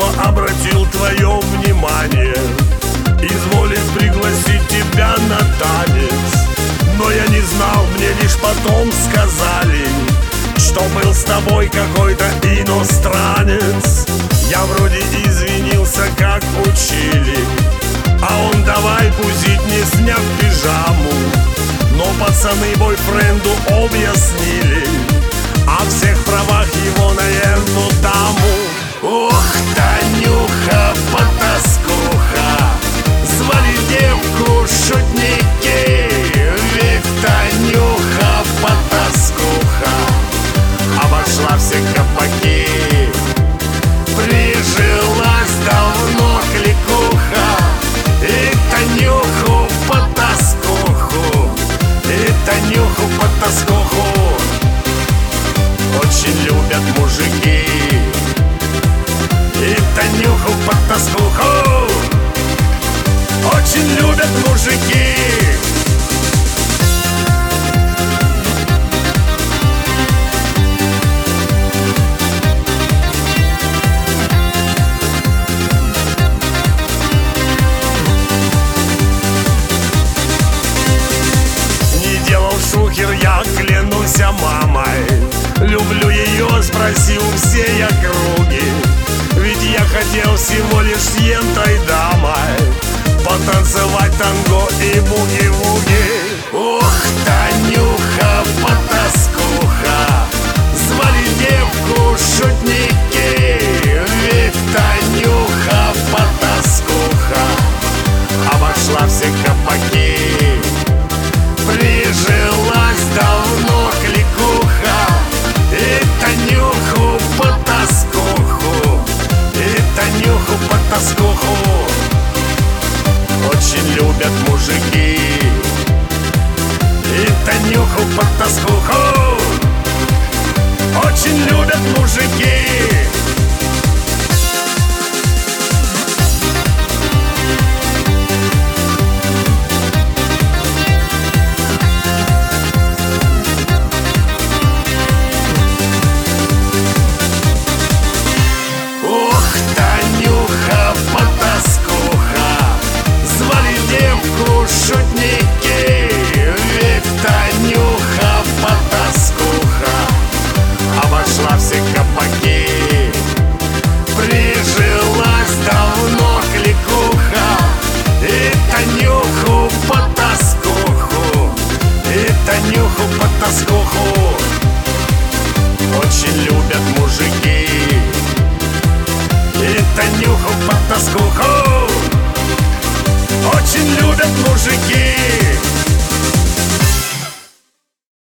обратил твое внимание, изволит пригласить тебя на танец. Но я не знал, мне лишь потом сказали, что был с тобой какой-то иностранец. Я вроде извинился, как учили, а он давай пузить, не сняв пижаму. Но пацаны бойфренду объяснили о всех правах его на эту даму. Ох, Танюха, потаскуха, звали девку шутники. Ведь Танюха, потаскуха, обошла все кабаки. Прижилась давно кликуха, и Танюху, потаскуху, и Танюху, потаскуху очень любят мужики. И Танюху, потаскуху очень любят мужики. Не делал шухер, я клянусь мамой, люблю ее, спроси у всей округи. Ведь я хотел всего лишь с этой дамой потанцевать танго и буги-вуги. Ох, Танюха, потаскуха, звали девку шутники. Ведь Танюха, потаскуха, обошла все кабаки. Прижилась давно кликуха, и Танюху, потаскуху, и Танюху, потаскуху очень любят мужики. И Танюху, потаскуху очень любят мужики. Шутники, ведь Танюха, потаскуха, обошла все кабаки. Прижилась давно кликуха, и Танюху, потаскуху, и Танюху, потаскуху очень любят мужики. И Танюху, потаскуху очень любят мужики.